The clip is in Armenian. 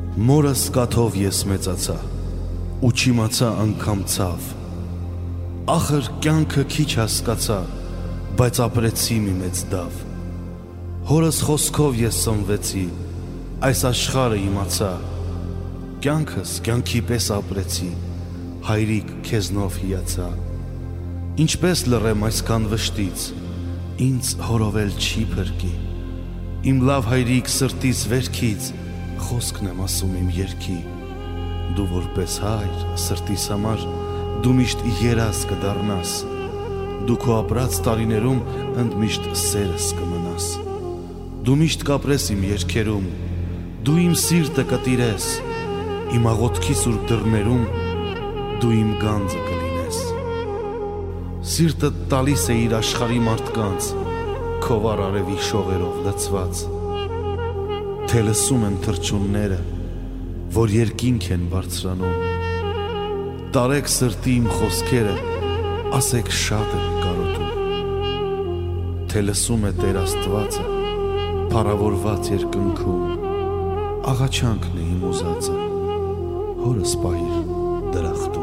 Մորս կաթով ես մեծացա, ու չիմացա անգամ ցավ, ախր կյանքը քիչ հասկացա, բայց ապրեցի մի մեծ դավ, հորս խոսքով ես սնվեցի, այս աշխարհը իմացա, կյանքս կյանքի պես ապրեցի, հայրիկ քեզնով հիացա, ինչպես լռեմ այսքան վշտից, ինձ հորովել չի փրկի, իմ լավ հայրիկ սրտից վերքից, խոսքն եմ ասում իմ երգի, դու որպես հայր սրտիս համար, դու միշտ երազ կդառնաս, դու քո ապրած տարիներում ընդմիշտ սերս կմնաս, դու միշտ կապրես իմ երգերում, դու իմ սիրտը կտիրես, իմ աղոթքի սուրբ դռներում, դու իմ գանձը կլինես, սիրտը տալիս է իր աշխարհի մարդկանց, քո վառ արևի շողերով լցված, թե լսում են թռչունները, որ երկինք են բարձրանում, տարեք սրտի իմ խոսքերը, ասեք շատ եմ կարոտում, թե լսում է Տեր Աստվածը, փառավորված երկնքում, աղաչանքն է իմ ուզածը, հորս պահիր դրախտում։